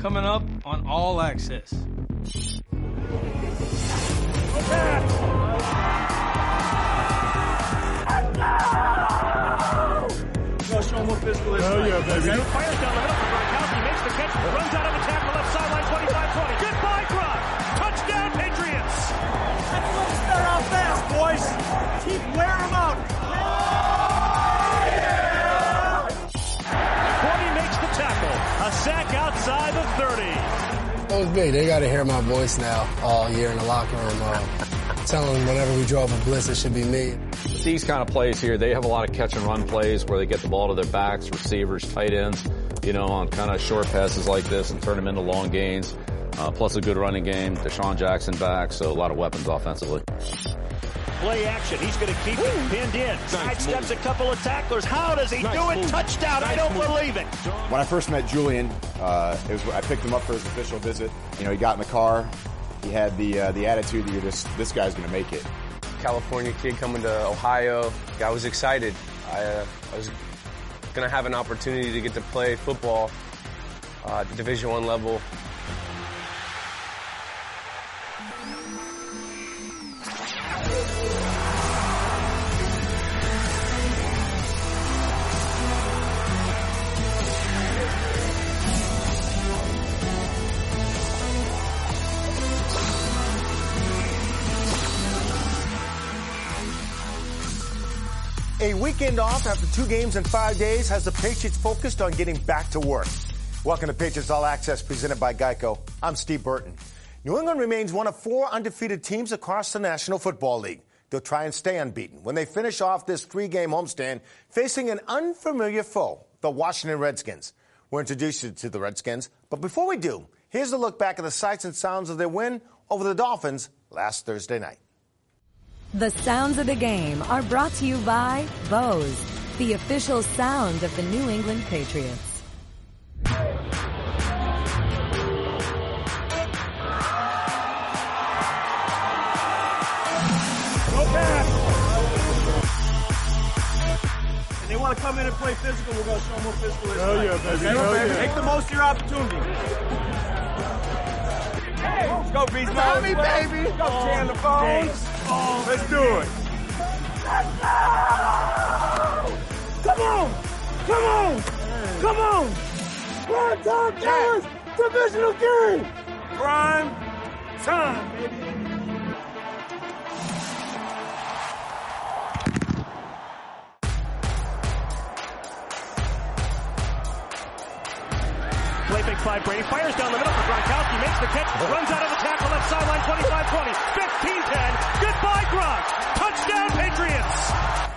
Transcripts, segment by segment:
coming up on All Access. Show him what physical is. Hell yeah, baby. Okay. Fires down the middle for Gronkowski, makes the catch, runs out of the tackle, left sideline, 25-20. Goodbye, Gronk! Touchdown, Patriots! That's a little start out fast, boys. Keep wearing them out. McCourty makes the tackle. A sack outside the 30. That was big. They got to hear my voice now all year in the locker room. Telling them whenever we draw up a blitz, it should be me. These kind of plays here, they have a lot of catch and run plays where they get the ball to their backs, receivers, tight ends, on kind of short passes like this and turn them into long gains. Plus a good running game. Deshaun Jackson back, so a lot of weapons offensively. Play action. He's going to keep it pinned in. Sidesteps a couple of tacklers. How does he do it? Touchdown. I don't believe it. When I first met Julian, I picked him up for his official visit. He got in the car. He had the attitude that this guy's going to make it. California kid coming to Ohio. I was excited. I was going to have an opportunity to get to play football at the Division I level. A weekend off after 2 games in 5 days has the Patriots focused on getting back to work. Welcome to Patriots All Access presented by Geico. I'm Steve Burton. New England remains one of 4 undefeated teams across the National Football League. They'll try and stay unbeaten when they finish off this 3-game homestand facing an unfamiliar foe, the Washington Redskins. We'll introduce you to the Redskins, but before we do, here's a look back at the sights and sounds of their win over the Dolphins last Thursday night. The sounds of the game are brought to you by Bose, the official sound of the New England Patriots. Go back. And they want to come in and play physical. We're going to show them what physical is. Hell yeah, baby. Hell yeah. Make the most of your opportunity. Let's go, Beast Mode. Tommy, baby. Let's go, Chandler Bones. Let's do it. Come on! Come on! Come on! Prime time, Dallas! Divisional game! Prime time, baby! Play big five. Brady fires down the middle for Gronkowski. Makes the catch. Runs out of the tackle. Left sideline. 25-20. 15-10. Goodbye, Gronk. Touchdown, Patriots.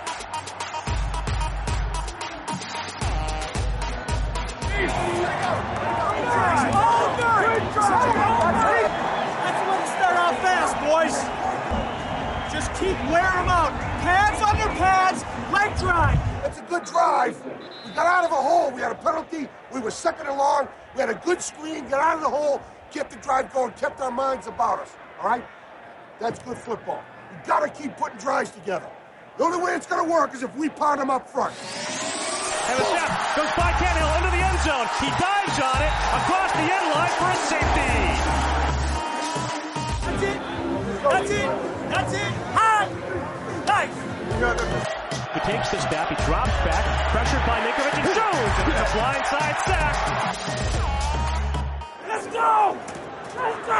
That's a way to start off fast, boys. Just keep wearing them out. Pads under pads. Leg drive. That's a good drive. We got out of a hole. We had a penalty. We were second and long. We had a good screen. Got out of the hole. Kept the drive going. Kept our minds about us. All right? That's good football. We got to keep putting drives together. The only way it's going to work is if we pound them up front. And the snap goes by Tannehill into the end zone. He dives on it across the end line for a safety. That's it. That's it. That's it. High. Nice. He takes the snap. He drops back. Pressured by Ninkovich and Jones. And it's a blindside sack. Let's go. Let's go.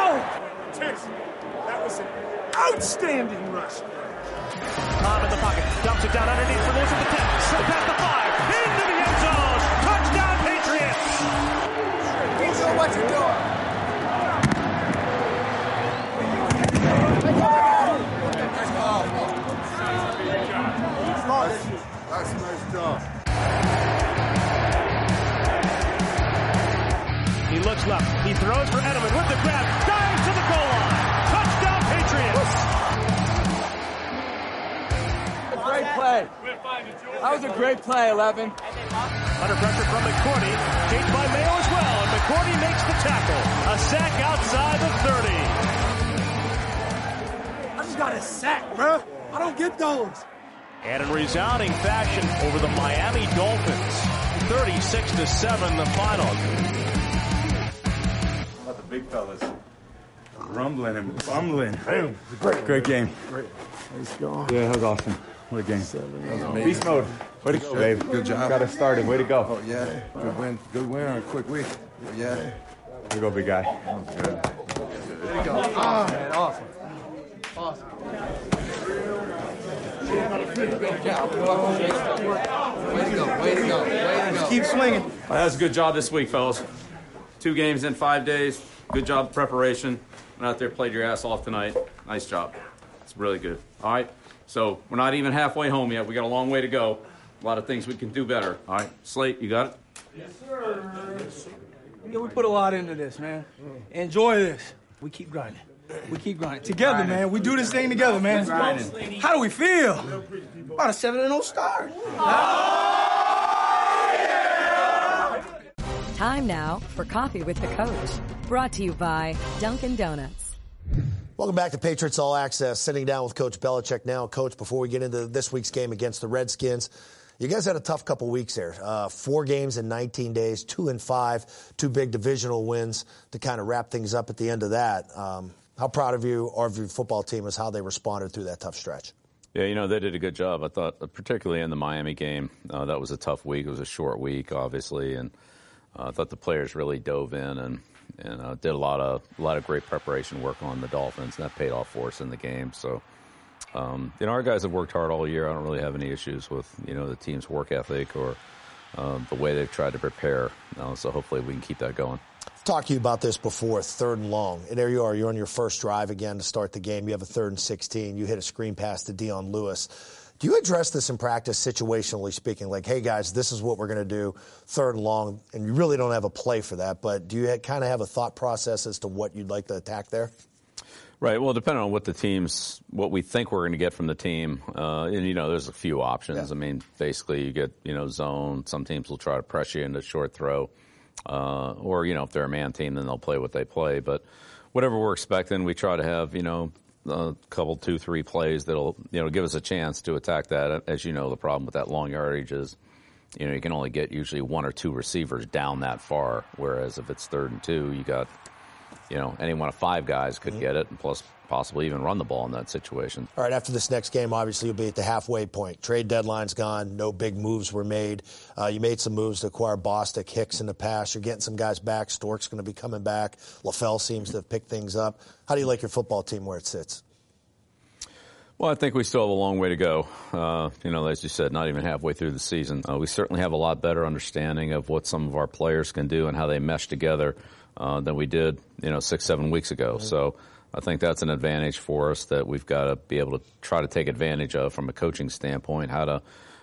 That was an outstanding rush. Cobb in the pocket, dumps it down underneath for Lewis at the 10, slip past the 5, into the end zone, touchdown Patriots! Keep doing what you're doing. That's a nice job. He looks left, he throws for Edelman with the grab, dives to the goal line, touchdown Patriots! Great play. That was a great play, 11. Under pressure from McCourty, chased by Mayo as well, and McCourty makes the tackle. A sack outside the 30. I just got a sack, bro. I don't get those. And in resounding fashion over the Miami Dolphins, 36-7 the final. big fellas. Rumbling and bumbling. Great game. Great. Nice going. Yeah, that was awesome. What a game. Beast mode. Way to go, babe. Good job. Got us started. Way to go. Oh, yeah. Good win. Good win on a quick week. Yeah. Way to go, big guy. Good. There you go. Ah, man, awesome. Awesome. Good job. Way to go. Way to go. Way to go. Keep swinging. Well, that was a good job this week, fellas. 2 games in 5 days. Good job preparation. Went out there, played your ass off tonight. Nice job. It's really good. All right? So we're not even halfway home yet. We got a long way to go. A lot of things we can do better. All right? Slate, you got it? Yes, sir. Yeah, we put a lot into this, man. Enjoy this. We keep grinding. We keep grinding. Together, man. We do this thing together, man. How do we feel? About a 7-0 start. Time now for Coffee with the Coach. Brought to you by Dunkin' Donuts. Welcome back to Patriots All Access. Sitting down with Coach Belichick now. Coach, before we get into this week's game against the Redskins, you guys had a tough couple weeks there. 4 games in 19 days, 2-5, 2 big divisional wins to kind of wrap things up at the end of that. How proud of you or of your football team is how they responded through that tough stretch? Yeah, you know, they did a good job. I thought, particularly in the Miami game, that was a tough week. It was a short week, obviously, and I thought the players really dove in and did a lot of great preparation work on the Dolphins, and that paid off for us in the game. So, you know, our guys have worked hard all year. I don't really have any issues with, you know, the team's work ethic or the way they've tried to prepare. So hopefully we can keep that going. I've talked to you about this before, 3rd and long. And there you are. You're on your first drive again to start the game. You have a 3rd and 16. You hit a screen pass to Dion Lewis. Do you address this in practice, situationally speaking? Like, hey, guys, this is what we're going to do, 3rd and long, and you really don't have a play for that. But do you kind of have a thought process as to what you'd like to attack there? Right. Well, depending on what we think we're going to get from the team, and, you know, there's a few options. Yeah. I mean, basically you get, you know, zone. Some teams will try to press you into short throw. Or, you know, if they're a man team, then they'll play what they play. But whatever we're expecting, we try to have, you know, a couple, 2, 3 plays that'll, you know, give us a chance to attack that. As you know, the problem with that long yardage is, you know, you can only get usually 1 or 2 receivers down that far. Whereas if it's 3rd and 2, you got, you know, any one of 5 guys could get it, and plus possibly even run the ball in that situation. All right, after this next game, obviously you'll be at the halfway point. Trade deadline's gone. No big moves were made. You made some moves to acquire Bostic, Hicks in the past. You're getting some guys back. Stork's going to be coming back. LaFell seems to have picked things up. How do you like your football team where it sits? Well, I think we still have a long way to go. You know, as you said, not even halfway through the season. We certainly have a lot better understanding of what some of our players can do and how they mesh together than we did, you know, 6-7 weeks ago. Mm-hmm. So I think that's an advantage for us that we've got to be able to try to take advantage of from a coaching standpoint. How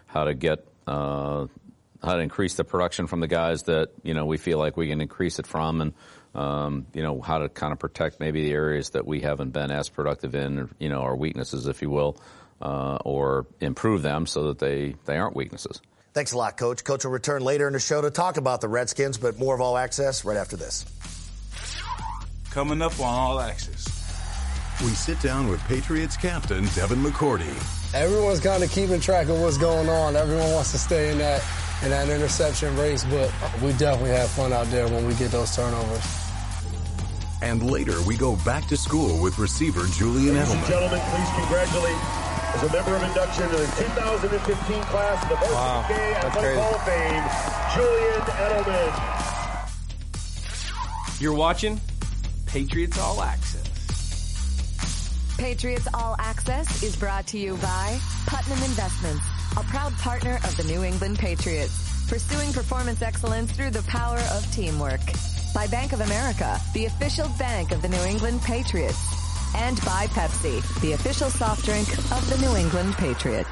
to increase the production from the guys that, you know, we feel like we can increase it from, and you know, how to kind of protect maybe the areas that we haven't been as productive in, or, you know, our weaknesses, if you will, or improve them so that they aren't weaknesses. Thanks a lot, Coach. Coach will return later in the show to talk about the Redskins, but more of All Access right after this. Coming up on All Access, we sit down with Patriots captain Devin McCourty. Everyone's kind of keeping track of what's going on. Everyone wants to stay in that interception race, but we definitely have fun out there when we get those turnovers. And later, we go back to school with receiver Julian Edelman. Ladies and gentlemen, please congratulate, as a member of induction to the 2015 class of the Varsity Gay Athletic Hall of Fame, Julian Edelman. You're watching Patriots All Access. Patriots All Access is brought to you by Putnam Investments, a proud partner of the New England Patriots, pursuing performance excellence through the power of teamwork. By Bank of America, the official bank of the New England Patriots. And by Pepsi, the official soft drink of the New England Patriots.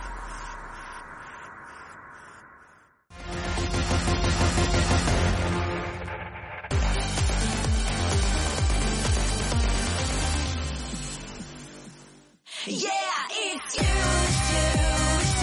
Yeah, it's you, it's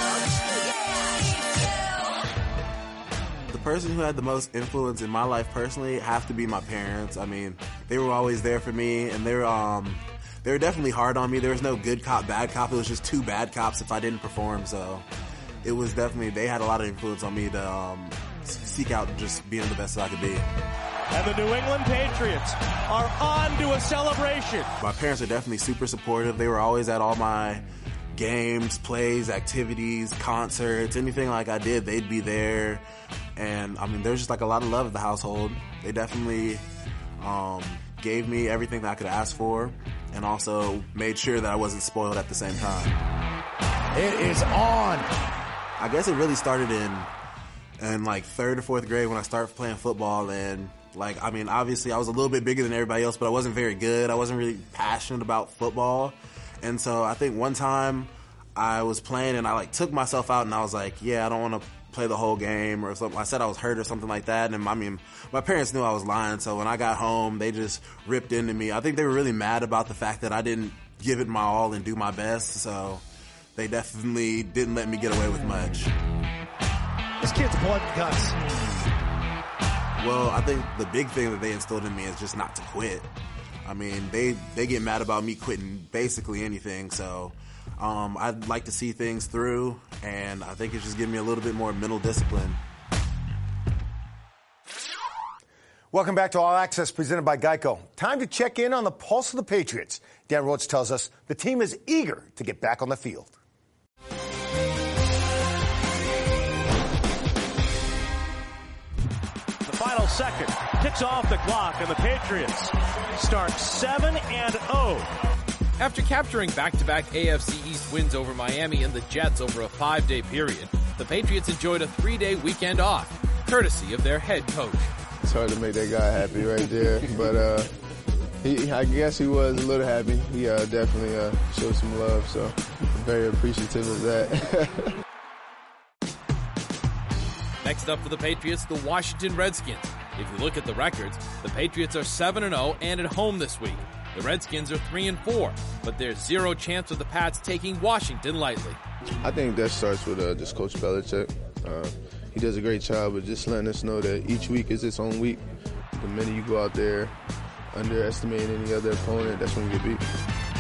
you. The person who had the most influence in my life personally have to be my parents. I mean, they were always there for me, and they were definitely hard on me. There was no good cop, bad cop. It was just 2 bad cops if I didn't perform. So it was definitely, they had a lot of influence on me to seek out just being the best that I could be. And the New England Patriots are on to a celebration. My parents are definitely super supportive. They were always at all my games, plays, activities, concerts, anything like I did, they'd be there. And I mean, there's just like a lot of love at the household. They definitely gave me everything that I could ask for, and also made sure that I wasn't spoiled at the same time. It is on. I guess it really started in like 3rd or 4th grade when I started playing football. And like, I mean, obviously I was a little bit bigger than everybody else, but I wasn't very good. I wasn't really passionate about football. And so I think one time I was playing and I like took myself out and I was like, yeah, I don't want to play the whole game or something. I said I was hurt or something like that. And I mean, my parents knew I was lying. So when I got home, they just ripped into me. I think they were really mad about the fact that I didn't give it my all and do my best. So they definitely didn't let me get away with much. This kid's blood and guts. Well, I think the big thing that they instilled in me is just not to quit. I mean, they get mad about me quitting basically anything, so I'd like to see things through, and I think it's just giving me a little bit more mental discipline. Welcome back to All Access, presented by Geico. Time to check in on the pulse of the Patriots. Dan Roach tells us the team is eager to get back on the field. Final second, ticks off the clock, and the Patriots start 7-0. After capturing back-to-back AFC East wins over Miami and the Jets over a 5-day period, the Patriots enjoyed a 3-day weekend off, courtesy of their head coach. It's hard to make that guy happy right there, but I guess he was a little happy. He definitely showed some love, so I'm very appreciative of that. Next up for the Patriots, the Washington Redskins. If you look at the records, the Patriots are 7-0 and at home this week. The Redskins are 3-4, but there's zero chance of the Pats taking Washington lightly. I think that starts with just Coach Belichick. He does a great job of just letting us know that each week is its own week. The minute you go out there underestimating any other opponent, that's when you get beat.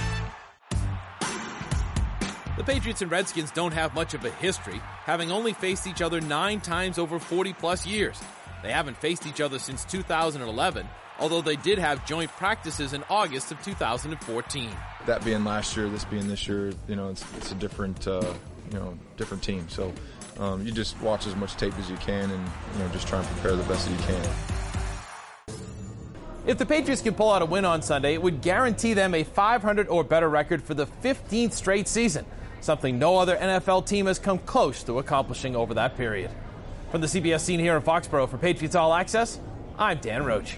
The Patriots and Redskins don't have much of a history, having only faced each other 9 times over 40-plus years. They haven't faced each other since 2011, although they did have joint practices in August of 2014. That being last year, this being this year, it's a different, different team. So you just watch as much tape as you can and, just try and prepare the best that you can. If the Patriots can pull out a win on Sunday, it would guarantee them a 500 or better record for the 15th straight season, something no other NFL team has come close to accomplishing over that period. From the CBS scene here in Foxborough for Patriots All Access, I'm Dan Roach.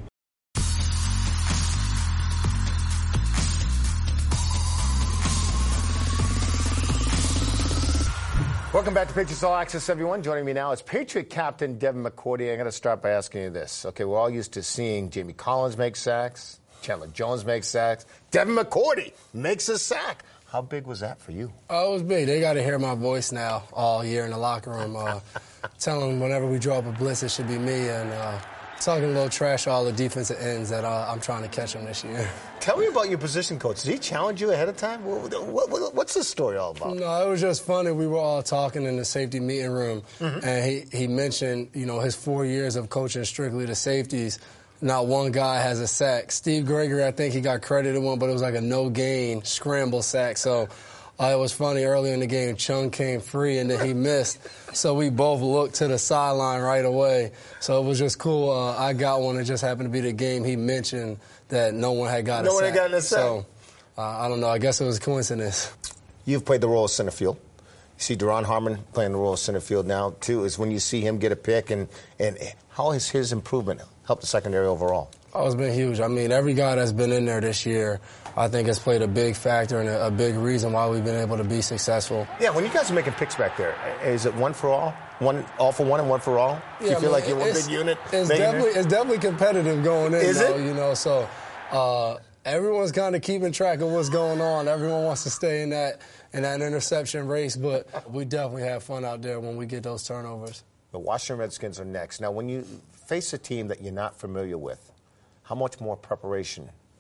Welcome back to Patriots All Access, everyone. Joining me now is Patriot captain Devin McCourty. I'm going to start by asking you this. Okay, we're all used to seeing Jamie Collins make sacks, Chandler Jones make sacks. Devin McCourty makes a sack. How big was that for you? Oh, it was big. They got to hear my voice now all year in the locker room. Telling them whenever we draw up a blitz, it should be me. And talking a little trash to all the defensive ends that I'm trying to catch them this year. Tell me about your position coach. Did he challenge you ahead of time? What's this story all about? No, it was just funny. We were all talking in the safety meeting room, and he mentioned, his 4 years of coaching strictly the safeties. Not one guy has a sack. Steve Gregory, I think he got credited one, but it was like a no-gain scramble sack. So it was funny. Early in the game, Chung came free, and then he missed. So we both looked to the sideline right away. So it was just cool. I got one. It just happened to be the game he mentioned that no one had got a sack. No one had gotten a sack. So I don't know. I guess it was a coincidence. You've played the role of center field. You see Duron Harmon playing the role of center field now, too, is when you see him get a pick. And how has his improvement helped the secondary overall? Oh, it's been huge. I mean, every guy that's been in there this year, I think has played a big factor and a big reason why we've been able to be successful. Yeah, when you guys are making picks back there, is it one for all? All for one and one for all? Do you feel like you're one big unit? It's definitely competitive going in, so everyone's kind of keeping track of what's going on. Everyone wants to stay in that interception race, but we definitely have fun out there when we get those turnovers. The Washington Redskins are next. Now, when you face a team that you're not familiar with, how much more preparation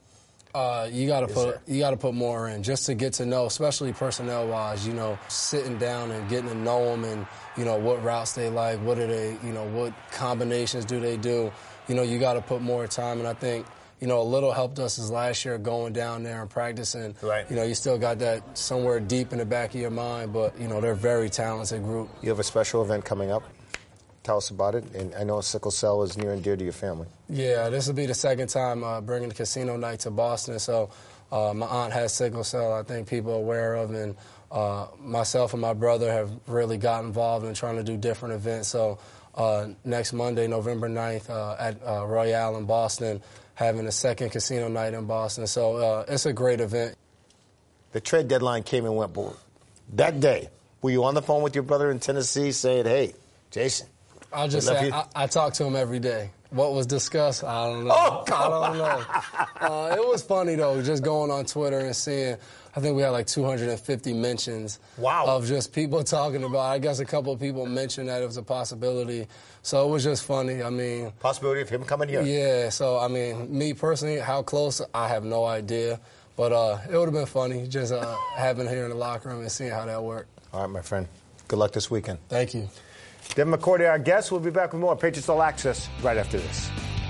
You got to put more in just to get to know, especially personnel-wise. You know, sitting down and getting to know them, and you know what routes they like, what do they, you know, what combinations do they do. You know, you got to put more time, and I think, you know, a little helped us is last year going down there and practicing. Right. You know, you still got that somewhere deep in the back of your mind, but you know they're a very talented group. You have a special event coming up. Tell us about it. And I know sickle cell is near and dear to your family. Yeah, this will be the second time bringing the casino night to Boston. So my aunt has sickle cell, I think people are aware of, and myself and my brother have really got involved in trying to do different events. So next Monday, November 9th, at Royale in Boston, having a second casino night in Boston. So it's a great event. The trade deadline came and went, but that day, were you on the phone with your brother in Tennessee saying, hey, Jason? I'll just say I talk to him every day. What was discussed, I don't know. Oh, I don't know. It was funny, though, just going on Twitter and seeing, I think we had like 250 mentions of just people talking about, I guess a couple of people mentioned that it was a possibility. So it was just funny. I mean. Possibility of him coming here? Yeah. So, I mean, me personally, how close, I have no idea. But it would have been funny just having here in the locker room and seeing how that worked. All right, my friend. Good luck this weekend. Thank you. Devin McCourty, our guest. We'll be back with more Patriots All Access right after this.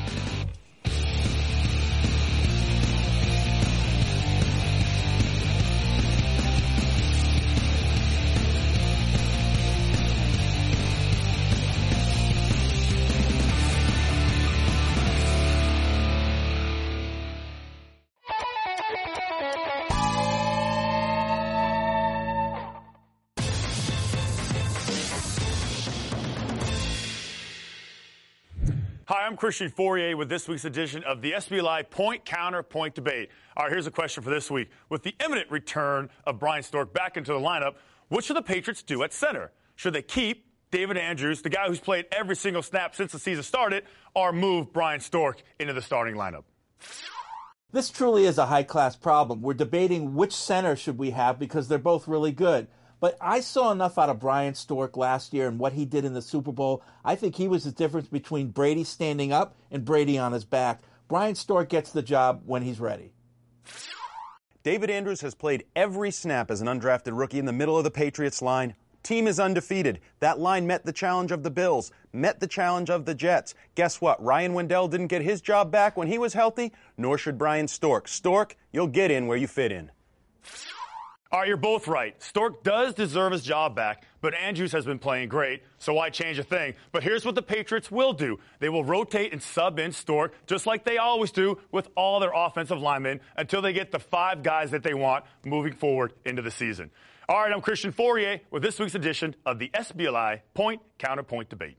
Hi, I'm Christian Fourier with this week's edition of the SB Live Point Counterpoint Debate. All right, here's a question for this week. With the imminent return of Brian Stork back into the lineup, what should the Patriots do at center? Should they keep David Andrews, the guy who's played every single snap since the season started, or move Brian Stork into the starting lineup? This truly is a high-class problem. We're debating which center should we have because they're both really good. But I saw enough out of Brian Stork last year and what he did in the Super Bowl. I think he was the difference between Brady standing up and Brady on his back. Brian Stork gets the job when he's ready. David Andrews has played every snap as an undrafted rookie in the middle of the Patriots line. Team is undefeated. That line met the challenge of the Bills, met the challenge of the Jets. Guess what? Ryan Wendell didn't get his job back when he was healthy, nor should Brian Stork. Stork, you'll get in where you fit in. All right, you're both right. Stork does deserve his job back, but Andrews has been playing great, so why change a thing? But here's what the Patriots will do. They will rotate and sub in Stork, just like they always do with all their offensive linemen, until they get the 5 guys that they want moving forward into the season. All right, I'm Christian Fourier with this week's edition of the SBLI Point Counterpoint Debate.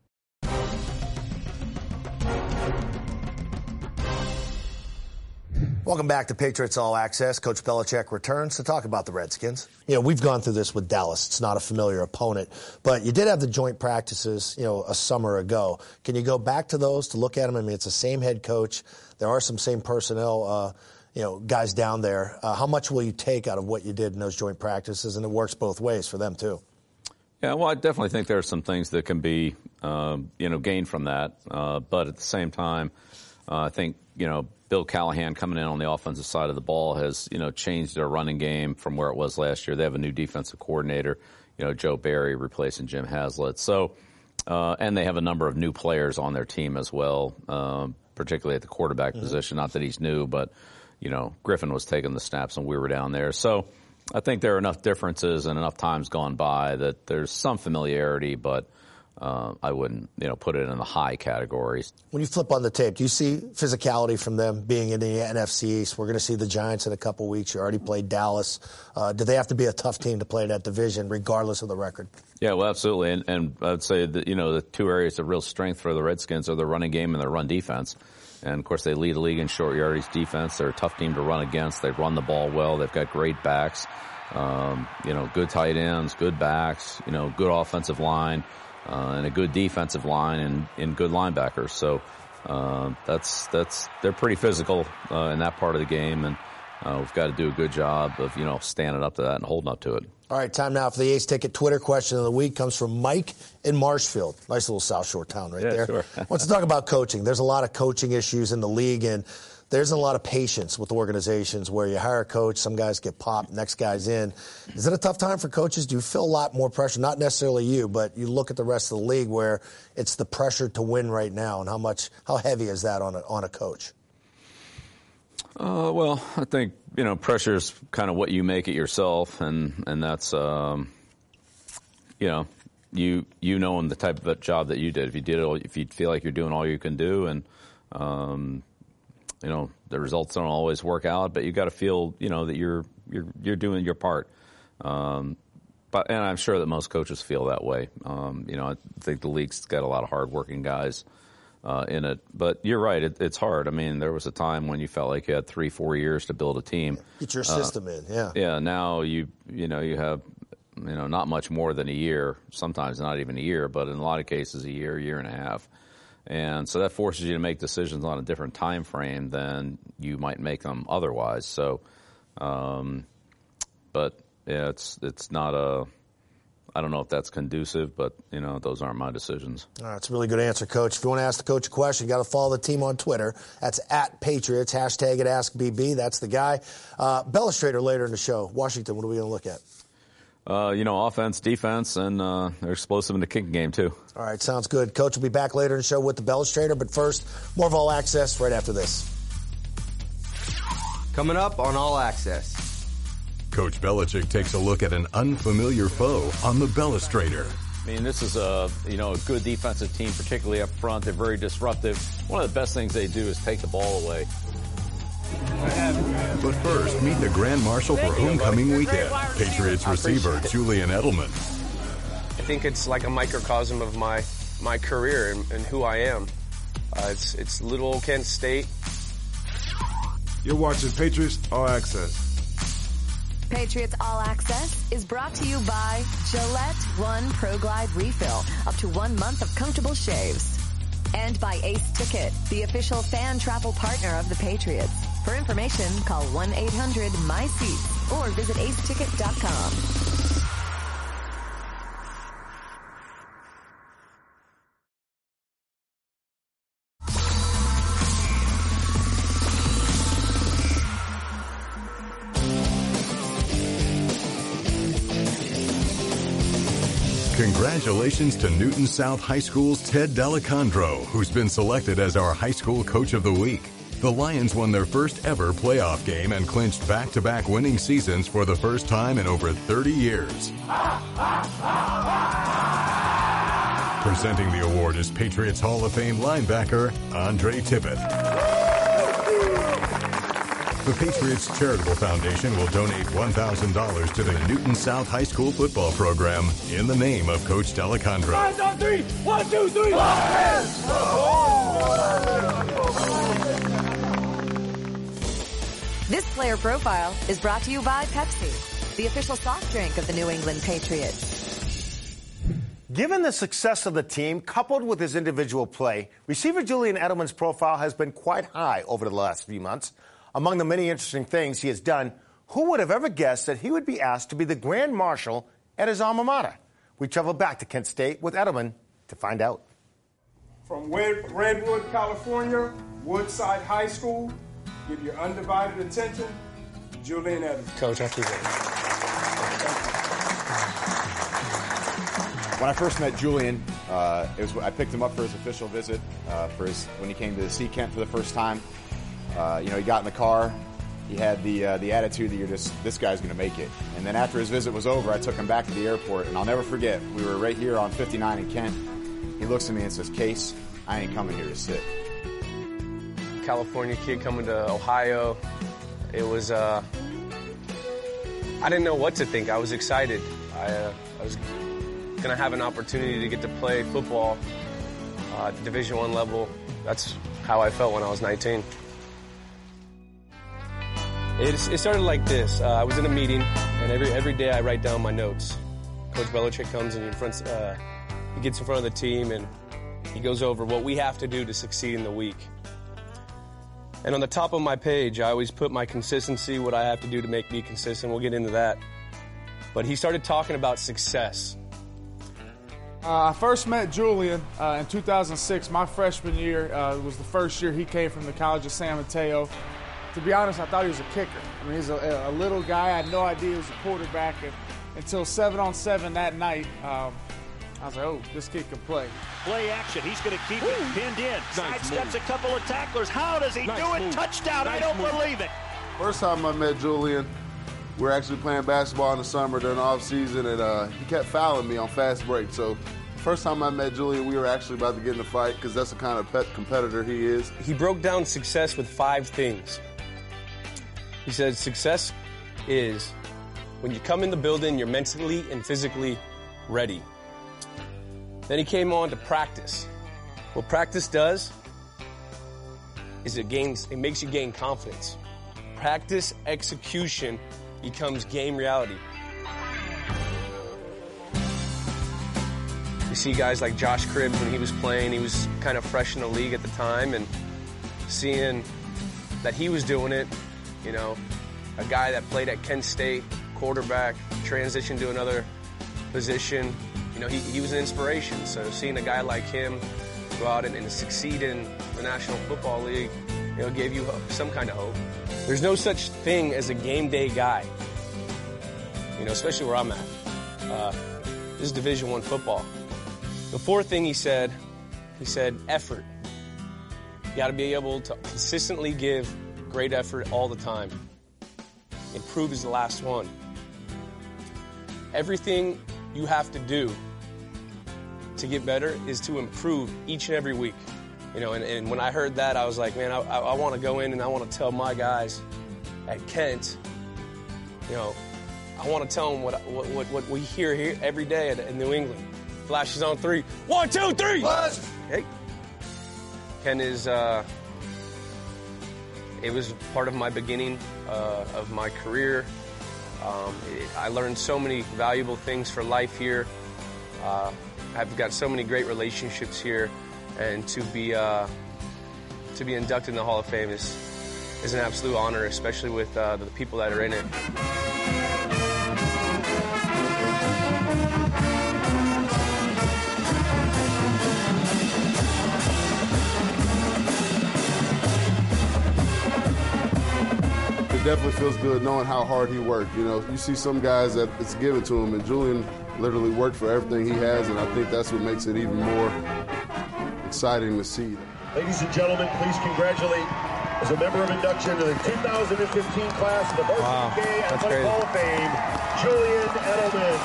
Welcome back to Patriots All Access. Coach Belichick returns to talk about the Redskins. You know, we've gone through this with Dallas. It's not a familiar opponent, but you did have the joint practices, you know, a summer ago. Can you go back to those to look at them? I mean, it's the same head coach. There are some same personnel, you know, guys down there. How much will you take out of what you did in those joint practices? And it works both ways for them, too. Yeah, well, I definitely think there are some things that can be, you know, gained from that. But at the same time, I think, you know, Bill Callahan coming in on the offensive side of the ball has, you know, changed their running game from where it was last year. They have a new defensive coordinator, you know, Joe Barry replacing Jim Haslett. So, and they have a number of new players on their team as well, particularly at the quarterback position. Not that he's new, but, you know, Griffin was taking the snaps and we were down there. So I think there are enough differences and enough times gone by that there's some familiarity, but I wouldn't, you know, put it in the high categories. When you flip on the tape, do you see physicality from them being in the NFC East? We're going to see the Giants in a couple weeks. You already played Dallas. Do they have to be a tough team to play that division, regardless of the record? Yeah, well, absolutely. And I'd say that, you know, the 2 areas of real strength for the Redskins are their running game and their run defense. And, of course, they lead the league in short yardage defense. They're a tough team to run against. They run the ball well. They've got great backs, you know, good tight ends, good backs, you know, good offensive line. And a good defensive line and good linebackers. So they're pretty physical in that part of the game, and we've got to do a good job of, you know, standing up to that and holding up to it. All right, time now for the Ace Ticket Twitter question of the week. Comes from Mike in Marshfield. Nice little South Shore town right there. Sure. Wants to talk about coaching. There's a lot of coaching issues in the league, and there isn't a lot of patience with organizations where you hire a coach, some guys get popped, next guy's in. Is it a tough time for coaches? Do you feel a lot more pressure? Not necessarily you, but you look at the rest of the league where it's the pressure to win right now, and how heavy is that on a coach? Well, I think, pressure is kind of what you make it yourself, and that's, you knowing the type of job that you did. If you feel like you're doing all you can do, and the results don't always work out, but you got to feel that you're doing your part. And I'm sure that most coaches feel that way. I think the league's got a lot of hardworking guys in it, but you're right. It's hard. I mean, there was a time when you felt like you had 3-4 years to build a team. Get your system in, yeah. Yeah. Now you have not much more than a year. Sometimes not even a year, but in a lot of cases a year and a half. And so that forces you to make decisions on a different time frame than you might make them otherwise. So, but yeah, it's not I don't know if that's conducive, but, those aren't my decisions. All right, that's a really good answer, Coach. If you want to ask the coach a question, you got to follow the team on Twitter. That's @Patriots, hashtag it AskBB. That's the guy. Bellustrator later in the show. Washington, what are we going to look at? Offense, defense, and they're explosive in the kicking game, too. All right, sounds good. Coach will be back later in the show with the Bellustrator, but first, more of All Access right after this. Coming up on All Access. Coach Belichick takes a look at an unfamiliar foe on the Bellustrator. I mean, this is a good defensive team, particularly up front. They're very disruptive. One of the best things they do is take the ball away. But first, meet the Grand Marshal for homecoming weekend, Patriots receiver Julian Edelman. I think it's like a microcosm of my career and who I am. It's little old Kent State. You're watching Patriots All Access. Patriots All Access is brought to you by Gillette One Pro Glide Refill, up to 1 month of comfortable shaves. And by Ace Ticket, the official fan travel partner of the Patriots. For information, call 1-800-MY-SEAT or visit aceticket.com. Congratulations to Newton South High School's Ted D'Alessandro, who's been selected as our High School Coach of the Week. The Lions won their first ever playoff game and clinched back-to-back winning seasons for the first time in over 30 years. Presenting the award is Patriots Hall of Fame linebacker Andre Tippett. The Patriots Charitable Foundation will donate $1,000 to the Newton South High School football program in the name of Coach D'Alessandro. 1, 2, 3! 1, 2, 3! This player profile is brought to you by Pepsi, the official soft drink of the New England Patriots. Given the success of the team, coupled with his individual play, receiver Julian Edelman's profile has been quite high over the last few months. Among the many interesting things he has done, who would have ever guessed that he would be asked to be the Grand Marshal at his alma mater? We travel back to Kent State with Edelman to find out. From Redwood, California, Woodside High School, give your undivided attention to Julian Edelman. Coach, I appreciate it. When I first met Julian, I picked him up for his official visit, when he came to see Kent for the first time. He got in the car. He had the attitude that this guy's going to make it. And then after his visit was over, I took him back to the airport, and I'll never forget. We were right here on 59 in Kent. He looks at me and says, "Case, I ain't coming here to sit." California kid coming to Ohio. It was, I didn't know what to think. I was excited. I was going to have an opportunity to get to play football at the Division I level. That's how I felt when I was 19. It started like this. I was in a meeting, and every day I write down my notes. Coach Belichick comes and he gets in front of the team, and he goes over what we have to do to succeed in the week. And on the top of my page, I always put my consistency, what I have to do to make me consistent. We'll get into that. But he started talking about success. I first met Julian in 2006. My freshman year was the first year he came from the College of San Mateo. To be honest, I thought he was a kicker. I mean, he's a little guy. I had no idea he was a quarterback until 7-on-7 that night. I was like, oh, this kid can play. Play action. He's going to keep it pinned in. Sidesteps a couple of tacklers. How does he do it? Touchdown. I don't believe it. First time I met Julian, we were actually playing basketball in the summer during the off-season, and he kept fouling me on fast break. So first time I met Julian, we were actually about to get in a fight because that's the kind of competitor he is. He broke down success with 5 things. He said success is when you come in the building, you're mentally and physically ready. Then he came on to practice. What practice does is it makes you gain confidence. Practice execution becomes game reality. You see guys like Josh Cribbs when he was playing, he was kind of fresh in the league at the time, and seeing that he was doing it, you know, a guy that played at Kent State, quarterback, transitioned to another position, you know, he was an inspiration. So seeing a guy like him go out and succeed in the National Football League, you know, gave you some kind of hope. There's no such thing as a game day guy, you know, especially where I'm at. This is Division I football. The 4th thing he said effort. You got to be able to consistently give great effort all the time. Improve is the last one. Everything you have to do to get better is to improve each and every week. You know, and when I heard that, I was like, man, I want to go in and I want to tell my guys at Kent, you know, I want to tell them what we hear here every day in New England. Flashes on 3. 1, 2, 3! Flash! Hey. Kent is, it was part of my beginning of my career. I learned so many valuable things for life here. I've got so many great relationships here. And to be inducted in the Hall of Fame is an absolute honor, especially with the people that are in it. It definitely feels good knowing how hard he worked. You know, you see some guys that it's given to him, and Julian literally worked for everything he has, and I think that's what makes it even more exciting to see. Ladies and gentlemen, please congratulate, as a member of induction to the 2015 class of the Varsity Gay Athletic Hall of Fame, Julian Edelman.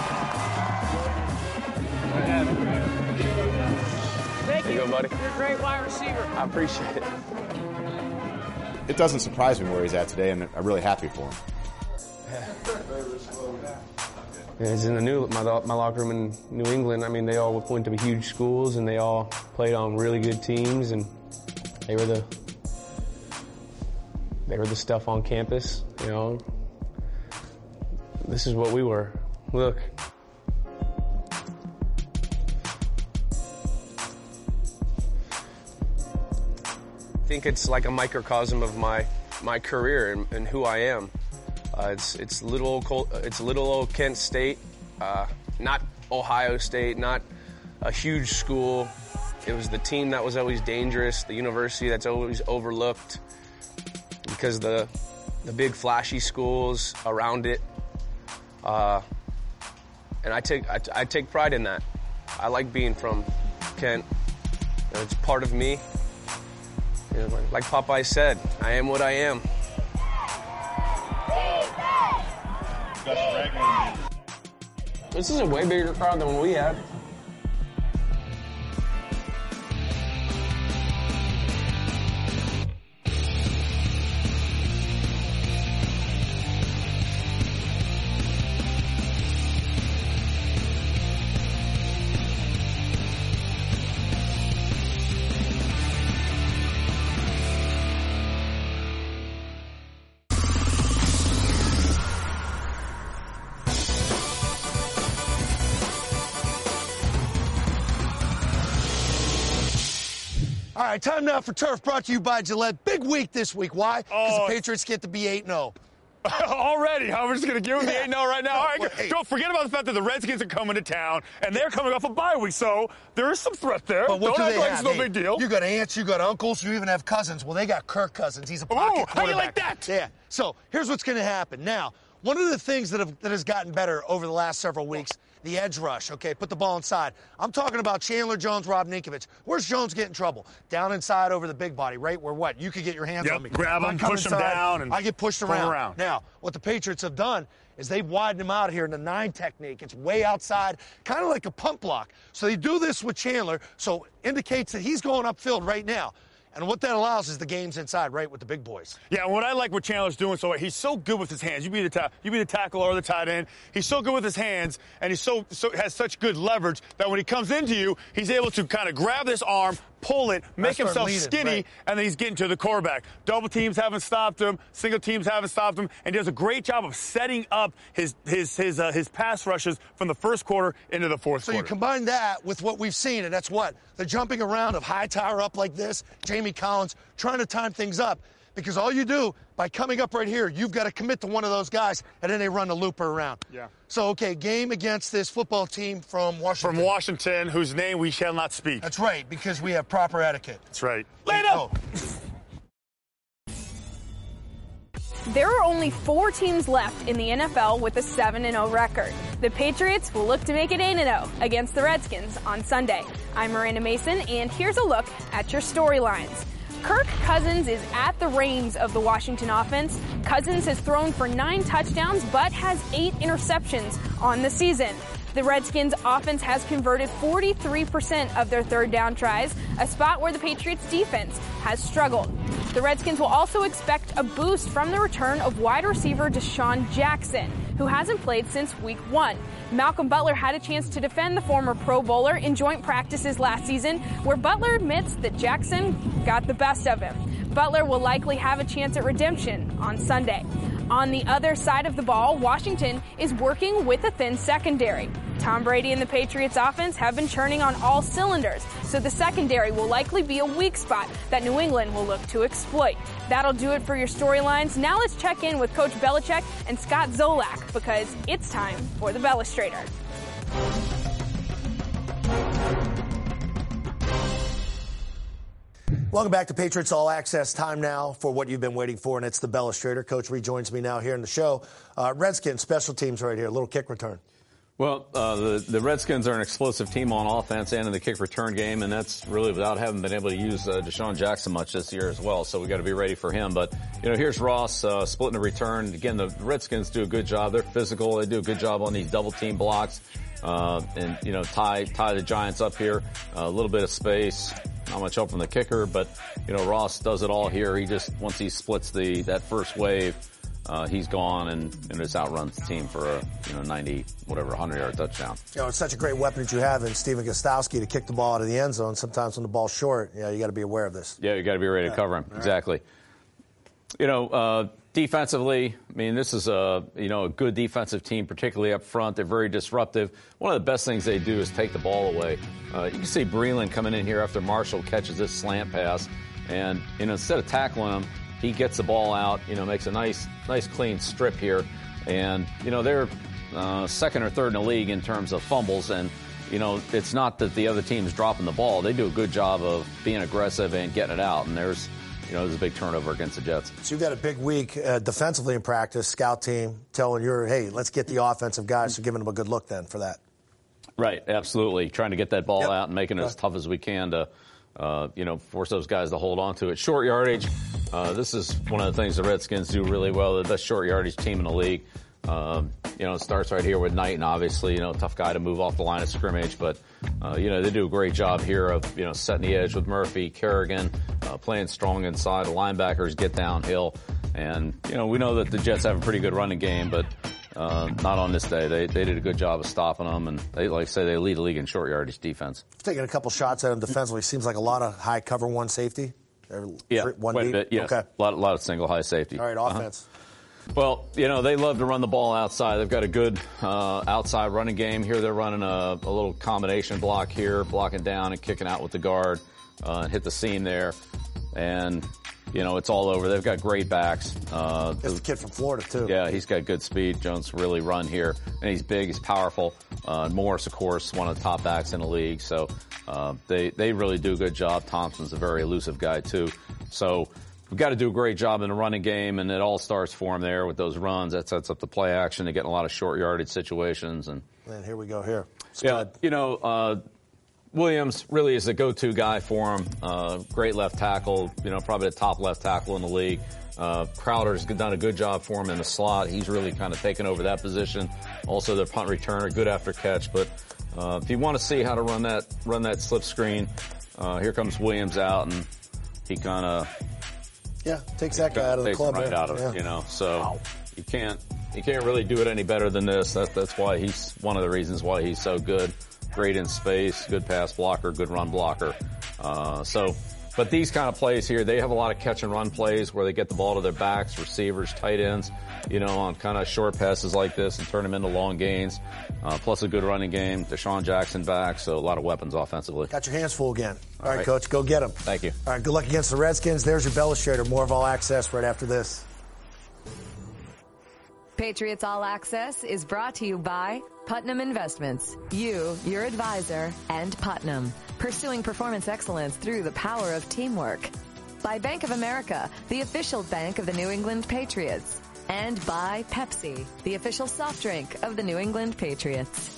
Thank you. There you go, buddy. You're a great wide receiver. I appreciate it. It doesn't surprise me where he's at today, and I'm really happy for him. Yeah, it's in my locker room in New England. I mean, they all went to huge schools, and they all played on really good teams, and they were the stuff on campus. You know, this is what we were. Look. I think it's like a microcosm of my career and who I am. It's little old Kent State, not Ohio State, not a huge school. It was the team that was always dangerous, the university that's always overlooked because the big flashy schools around it. And I take pride in that. I like being from Kent. You know, it's part of me. You know, like Popeye said, I am what I am. This is a way bigger crowd than we had. All right, time now for Turf, brought to you by Gillette. Big week this week. Why? Because the Patriots get to be 8-0. Already, we're just going to give them the 8-0 right now. All right, don't forget about the fact that the Redskins are coming to town, and they're coming off a bye week, so there is some threat there. But what don't do act they like have? it's no big deal. You got aunts, you got uncles, you even have cousins. Well, they got Kirk Cousins. He's a pocket quarterback. How you like that? Yeah. So here's what's going to happen. Now, one of the things that has gotten better over the last several weeks, the edge rush, okay, put the ball inside. I'm talking about Chandler Jones, Rob Ninkovich. Where's Jones get in trouble? Down inside over the big body, right? Where what? You could get your hands on me. Grab him, push him down, and I get pushed pull around. Now, what the Patriots have done is they've widened him out here in the 9 technique. It's way outside, kind of like a pump block. So they do this with Chandler, so indicates that he's going upfield right now. And what that allows is the game's inside, right, with the big boys. Yeah, and what I like what Chandler's doing, so he's so good with his hands. You be the tackle or the tight end. He's so good with his hands, and he's so has such good leverage that when he comes into you, he's able to kind of grab this arm, pull it, make himself skinny, and then he's getting to the quarterback. Double teams haven't stopped him. Single teams haven't stopped him, and he does a great job of setting up his pass rushes from the first quarter into the fourth quarter. So you combine that with what we've seen, and that's what? The jumping around of Hightower up like this, Jamie Collins trying to time things up. Because all you do by coming up right here, you've got to commit to one of those guys, and then they run the looper around. Yeah. So, okay, game against this football team from Washington. From Washington, whose name we shall not speak. That's right, because we have proper etiquette. That's right. Later! There are only 4 teams left in the NFL with a 7-0 record. The Patriots will look to make it 8-0 against the Redskins on Sunday. I'm Miranda Mason, and here's a look at your storylines. Kirk Cousins is at the reins of the Washington offense. Cousins has thrown for 9 touchdowns, but has 8 interceptions on the season. The Redskins offense has converted 43% of their third down tries, a spot where the Patriots defense has struggled. The Redskins will also expect a boost from the return of wide receiver DeSean Jackson, who hasn't played since week 1. Malcolm Butler had a chance to defend the former Pro Bowler in joint practices last season, where Butler admits that Jackson got the best of him. Butler will likely have a chance at redemption on Sunday. On the other side of the ball, Washington is working with a thin secondary. Tom Brady and the Patriots offense have been churning on all cylinders, so the secondary will likely be a weak spot that New England will look to exploit. That'll do it for your storylines. Now let's check in with Coach Belichick and Scott Zolak, because it's time for the Bellustrator. Welcome back to Patriots All Access. Time now for what you've been waiting for, and it's the Bellustrator. Coach rejoins me now here in the show. Redskins special teams right here, a little kick return. Well, the Redskins are an explosive team on offense and in the kick return game, and that's really without having been able to use DeSean Jackson much this year as well. So we got to be ready for him. But here's Ross splitting the return. Again, the Redskins do a good job. They're physical. They do a good job on these double team blocks, and tie the Giants up here. A little bit of space. Not much help from the kicker, but Ross does it all here. He just once he splits that first wave. He's gone and just outruns the team for a 100-yard touchdown. It's such a great weapon that you have in Steven Gostkowski to kick the ball out of the end zone. Sometimes when the ball's short, you got to be aware of this. Yeah, you got to be ready to cover him. Exactly. Defensively, I mean, this is a good defensive team, particularly up front. They're very disruptive. One of the best things they do is take the ball away. You can see Breeland coming in here after Marshall catches this slant pass, and instead of tackling him, he gets the ball out, makes a nice clean strip here. And, they're second or third in the league in terms of fumbles. And, it's not that the other team's dropping the ball. They do a good job of being aggressive and getting it out. And there's a big turnover against the Jets. So you've got a big week defensively in practice, scout team telling you, hey, let's get the offensive guys, so giving them a good look then for that. Right, absolutely. Trying to get that ball out and making it as tough as we can to force those guys to hold on to it. Short yardage, this is one of the things the Redskins do really well. They're the best short yardage team in the league. It starts right here with Knight, obviously, tough guy to move off the line of scrimmage. But, they do a great job here of, setting the edge with Murphy, Kerrigan, playing strong inside. The linebackers get downhill. And, we know that the Jets have a pretty good running game, but not on this day. They did a good job of stopping them, and they, like I say, they lead the league in short yardage defense. Taking a couple shots at them defensively. Seems like a lot of high cover one safety. One quite a bit, yeah. Okay. A lot of single high safety. All right, offense. Well, they love to run the ball outside. They've got a good outside running game. Here they're running a little combination block here, blocking down and kicking out with the guard, and hit the seam there. And, it's all over. They've got great backs. That's the kid from Florida, too. Yeah, he's got good speed. Jones really run here. And he's big, he's powerful. Morris, of course, one of the top backs in the league. So they really do a good job. Thompson's a very elusive guy, too. So we've got to do a great job in the running game, and it all starts for him there with those runs. That sets up the play action. They get in a lot of short yardage situations. And here we go here. Williams really is the go-to guy for him. Great left tackle, probably the top left tackle in the league. Crowder's done a good job for him in the slot. He's really kind of taken over that position. Also, their punt returner, good after catch. But if you want to see how to run that slip screen, here comes Williams out, and he kind of takes that guy out of the club. Right out of it, So you can't really do it any better than this. That's why he's one of the reasons why he's so good. Great in space, good pass blocker, good run blocker. But these kind of plays here, they have a lot of catch and run plays where they get the ball to their backs, receivers, tight ends, on kind of short passes like this and turn them into long gains. Plus a good running game. Deshaun Jackson back, so a lot of weapons offensively. Got your hands full again. All right, Coach, go get them. Thank you. All right, good luck against the Redskins. There's your Bellatrator. More of All Access right after this. Patriots All Access is brought to you by Putnam Investments. You, your advisor, and Putnam. Pursuing performance excellence through the power of teamwork. By Bank of America, the official bank of the New England Patriots. And by Pepsi, the official soft drink of the New England Patriots.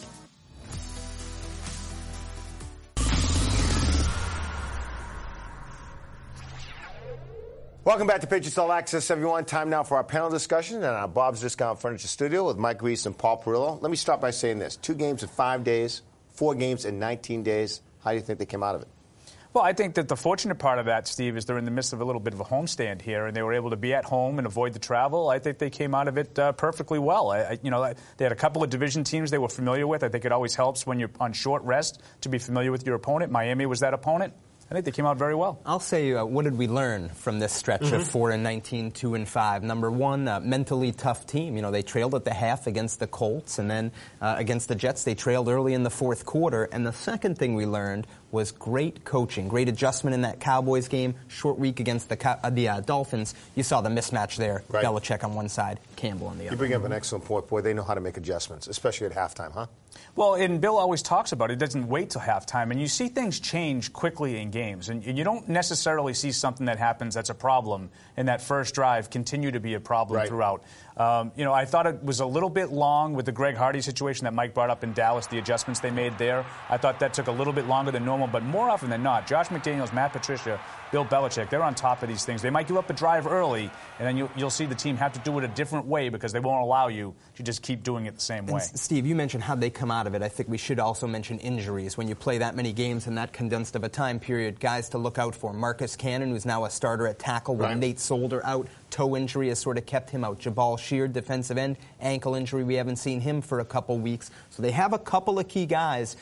Welcome back to Patriots All Access, everyone. Time now for our panel discussion in our Bob's Discount Furniture Studio with Mike Reese and Paul Perillo. Let me start by saying this. 2 games in 5 days, 4 games in 19 days. How do you think they came out of it? Well, I think that the fortunate part of that, Steve, is they're in the midst of a little bit of a homestand here, and they were able to be at home and avoid the travel. I think they came out of it perfectly well. They had a couple of division teams they were familiar with. I think it always helps when you're on short rest to be familiar with your opponent. Miami was that opponent. I think they came out very well. I'll say, what did we learn from this stretch of 4-19, 2-5? Number one, mentally tough team. They trailed at the half against the Colts, and then against the Jets, they trailed early in the fourth quarter. And the second thing we learned was great coaching, great adjustment in that Cowboys game, short week against the Dolphins. You saw the mismatch there. Right. Belichick on one side, Campbell on the other. You bring up an excellent point. Boy, they know how to make adjustments, especially at halftime, huh? Well, and Bill always talks about it. He doesn't wait till halftime. And you see things change quickly in games. And you don't necessarily see something that happens that's a problem in that first drive continue to be a problem throughout. I thought it was a little bit long with the Greg Hardy situation that Mike brought up in Dallas, the adjustments they made there. I thought that took a little bit longer than normal. But more often than not, Josh McDaniels, Matt Patricia, Bill Belichick, they're on top of these things. They might give up a drive early, and then you'll see the team have to do it a different way because they won't allow you to just keep doing it the same way. Steve, you mentioned how they come out of it. I think we should also mention injuries. When you play that many games in that condensed of a time period, guys to look out for. Marcus Cannon, who's now a starter at tackle with Nate Solder out. Toe injury has sort of kept him out. Jabal Sheard, defensive end. Ankle injury, we haven't seen him for a couple weeks. So they have a couple of key guys,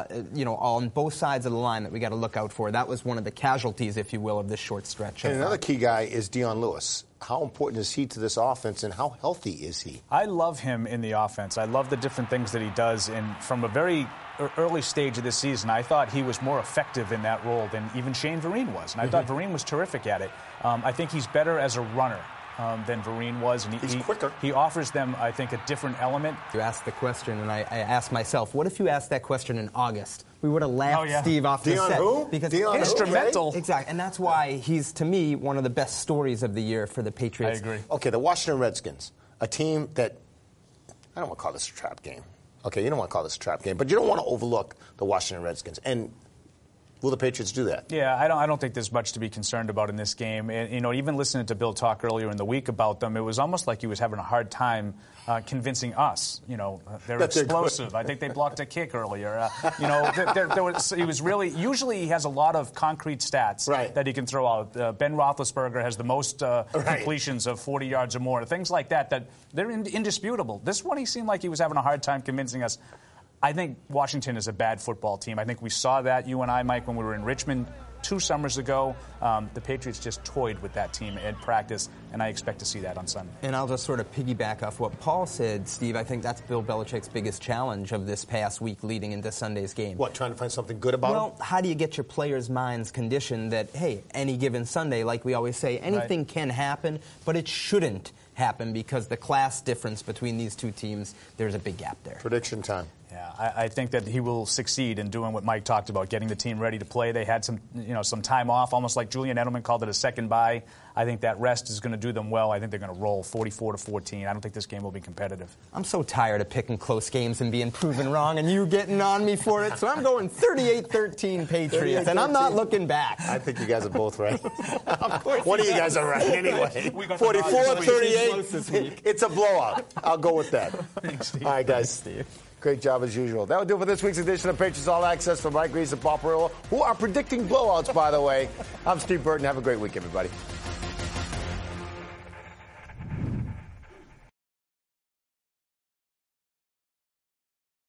on both sides of the line that we got to look out for. That was one of the casualties, if you will, of this short stretch. And another key guy is Dion Lewis. How important is he to this offense, and how healthy is he? I love him in the offense. I love the different things that he does. And from a very early stage of this season, I thought he was more effective in that role than even Shane Vereen was. And I thought Vereen was terrific at it. I think he's better as a runner than Vereen was. And he's quicker. He offers them, I think, a different element. You asked the question, and I asked myself, what if you asked that question in August? We would have laughed Steve off the set. Who? Because Dion instrumental. Who? Exactly. And that's why he's, to me, one of the best stories of the year for the Patriots. I agree. Okay, the Washington Redskins, a team that, I don't want to call this a trap game. Okay, you don't want to call this a trap game, but you don't want to overlook the Washington Redskins. And will the Patriots do that? Yeah, I don't think there's much to be concerned about in this game. And, even listening to Bill talk earlier in the week about them, it was almost like he was having a hard time convincing us. They're explosive. I think they blocked a kick earlier. He was really. Usually, he has a lot of concrete stats that he can throw out. Ben Roethlisberger has the most completions of 40 yards or more. Things like that. That they're indisputable. This one, he seemed like he was having a hard time convincing us. I think Washington is a bad football team. I think we saw that, you and I, Mike, when we were in Richmond 2 summers ago. The Patriots just toyed with that team in practice, and I expect to see that on Sunday. And I'll just sort of piggyback off what Paul said, Steve. I think that's Bill Belichick's biggest challenge of this past week leading into Sunday's game. What, trying to find something good about Well, how do you get your players' minds conditioned that, hey, any given Sunday, like we always say, anything can happen, but it shouldn't happen because the class difference between these two teams, there's a big gap there. Prediction time. Yeah, I think that he will succeed in doing what Mike talked about, getting the team ready to play. They had some time off, almost like Julian Edelman called it a second bye. I think that rest is going to do them well. I think they're going to roll 44-14. I don't think this game will be competitive. I'm so tired of picking close games and being proven wrong and you getting on me for it, so I'm going 38-13 Patriots, and I'm not looking back. I think you guys are both right. One of you guys are right anyway. 44-38. It's a blowout. I'll go with that. Thanks, Steve. All right, guys. Steve. Great job as usual. That will do it for this week's edition of Patriots All Access from Mike Reese and Paul Perillo, who are predicting blowouts, by the way. I'm Steve Burton. Have a great week, everybody.